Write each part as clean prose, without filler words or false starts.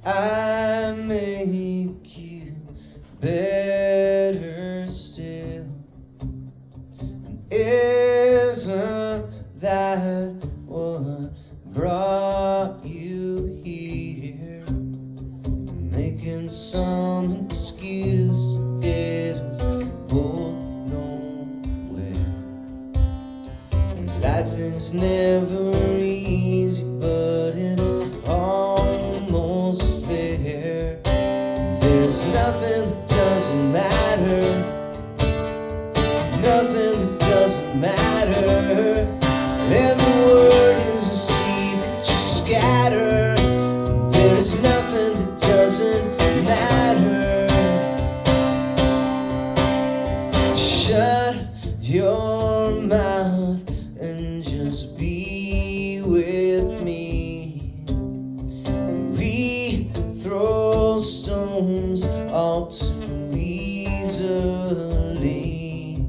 I make you better still. Isn't that what brought you here? Making some excuse to get us both nowhere. And life is never easy, but it's almost fair. There's nothing that doesn't matter, nothing that doesn't matter. Every word is a seed that you scatter. There's nothing that doesn't matter. Shut your mouth and just be with me. We throw stones all too easily.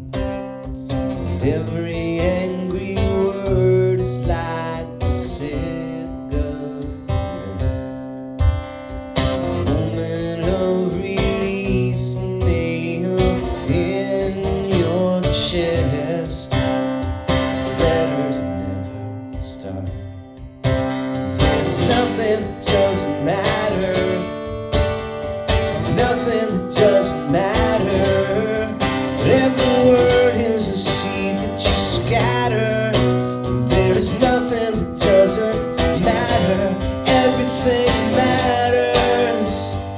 Every angry word is like a cigarette. A moment of release, a nail in your chest. It's better to never start. There's nothing that doesn't matter, nothing that doesn't matter. Every word is a seed that you scatter. There is nothing that doesn't matter. Everything matters.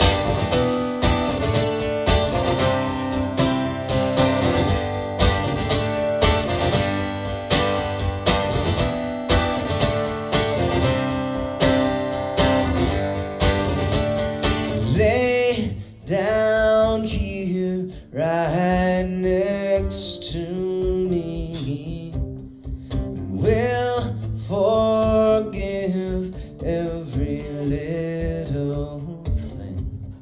Lay down here right next to me. We'll forgive every little thing,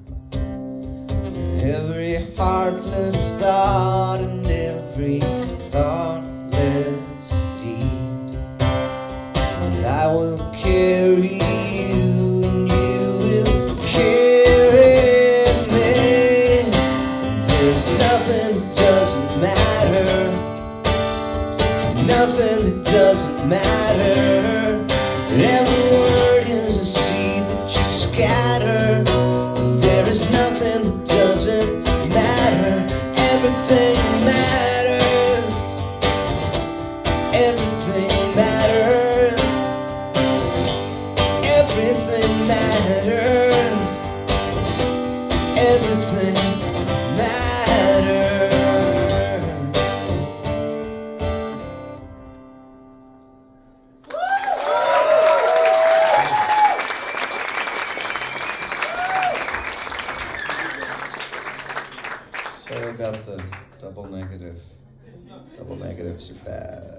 every heartless thought and every thoughtless deed. And I will carry you and you will carry me. There's nothing that doesn't matter, nothing that doesn't matter. Every word is a seed that you scatter. There is nothing that doesn't matter. Everything matters. Everything matters. Everything matters. Everything matters. Sorry about the double negative. Double negatives are bad.